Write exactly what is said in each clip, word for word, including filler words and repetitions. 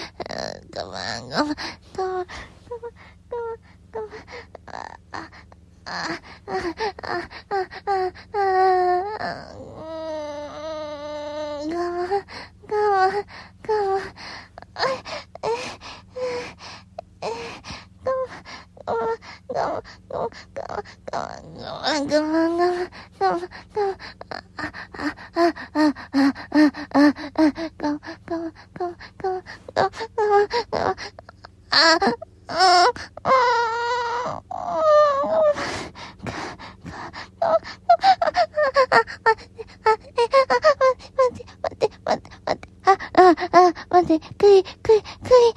我慢我慢我慢我慢我慢我慢ああああああああ我慢我慢我慢待って、くい、くい、くい、くい、くい、くい、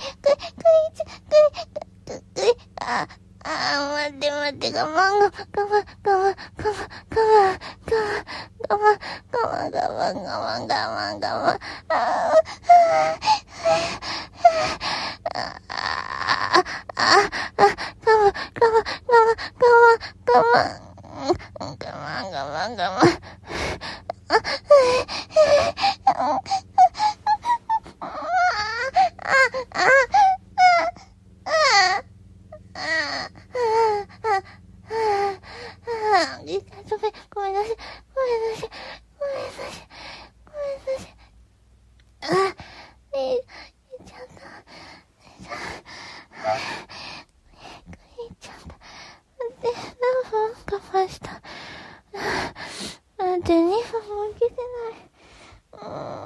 くい、くい、あ、あ、待って待って、我慢、我慢、我慢、我慢、我慢、我慢、我慢、我慢、我慢、我慢、我慢、我慢、我慢、ああ、あ、あ、我慢、我慢、我慢、我慢、我慢、我慢、我慢、我慢、ごめんなさい、ごめんなさい、ごめんなさい、ごめんなさい。あ、寝ちゃった。寝ちゃった。寝ちゃった。で、何分我慢した。なんてにふんもいけてない。う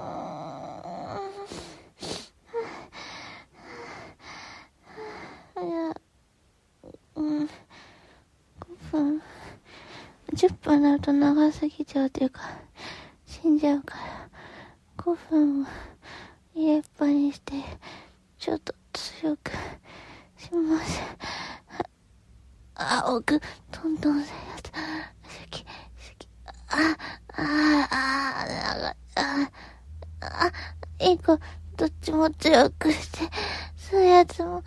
ーん。いや、うん。ごふん。じゅっぷんになると長すぎちゃうっていうか、死んじゃうから、ごふんを入れっぱにして、ちょっと強くします。あ、奥、トントンせやつ。好き、好き。あ、あ、あ、あ、あ、あ、いい子、どっちも強くして、そういうやつも、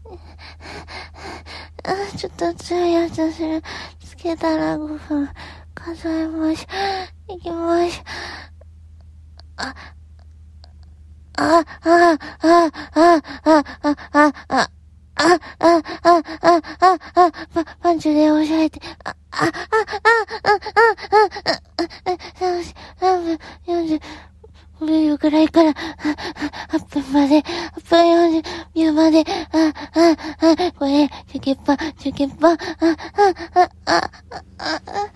あ、ちょっと強いやつする。つけたらごふん数えましょ。いきましょ。あ、あ、あ、あ、あ、あ、あ、あ、あ、あ、あ、あ、あ、あ、あ、あ、パ、パンチで押さえて、あ、あ、あ、あ、あ、あ、あ、あ、さんじゅう、よんじゅう秒くらいから、はっぷんまで、はっぷんよんじゅうびょうまで、あ、あ、あ、これ、チュケッパ、チュケッパ、あ、あ、あ、あ、あ、あ、あ、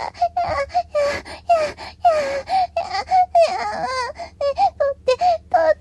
取って、取っ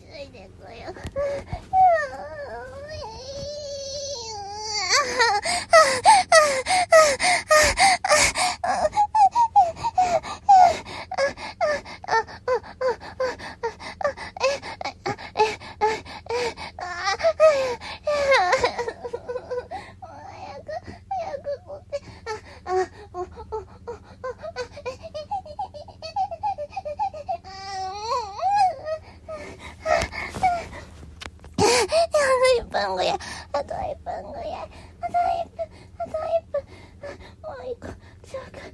いでこよ。いっぷんぐらい、あといっぷんぐらい、あといっぷん、あといっぷん、もう一個、そうか、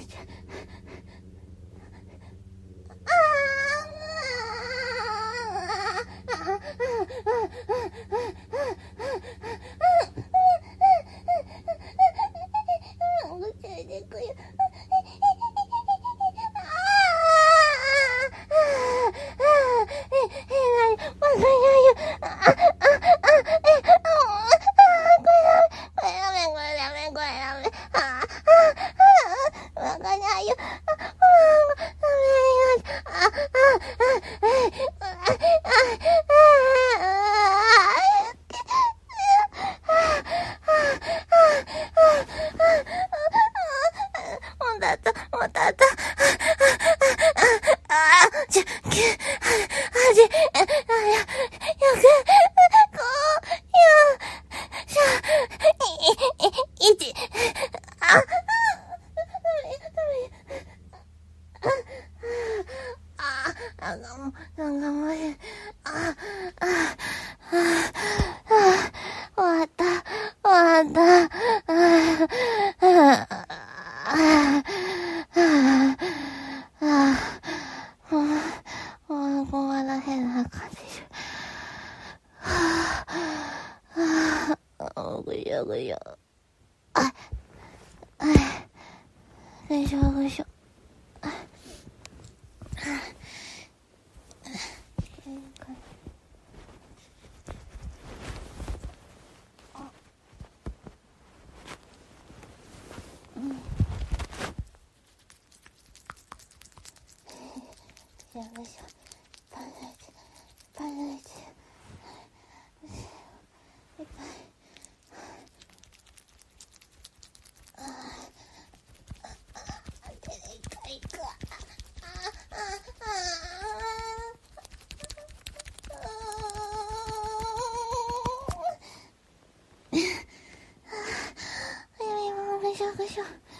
ああ、ぐちゃいでくよ。もうだった、もうだった。ああ、ちょ、きゅ、はじ、あ、や、よく、こう、よ、しゃ、い、い、いち、あ、あ、なんかもう、なんかもう、あ、あ、あ、あ、終わった、終わった、あ、あ、あ、あ、もう、もう終わらへんな感じ。はぁ、あ、ぐしょぐしょ。あ、あ、ぐしょぐしょ。あ、うん。ぐしょぐしょ。パンライチ、パンライチ。いっぱい。ああ、手で一回いくわ。ああ、ああ、ああ、ぐしょぐしょ。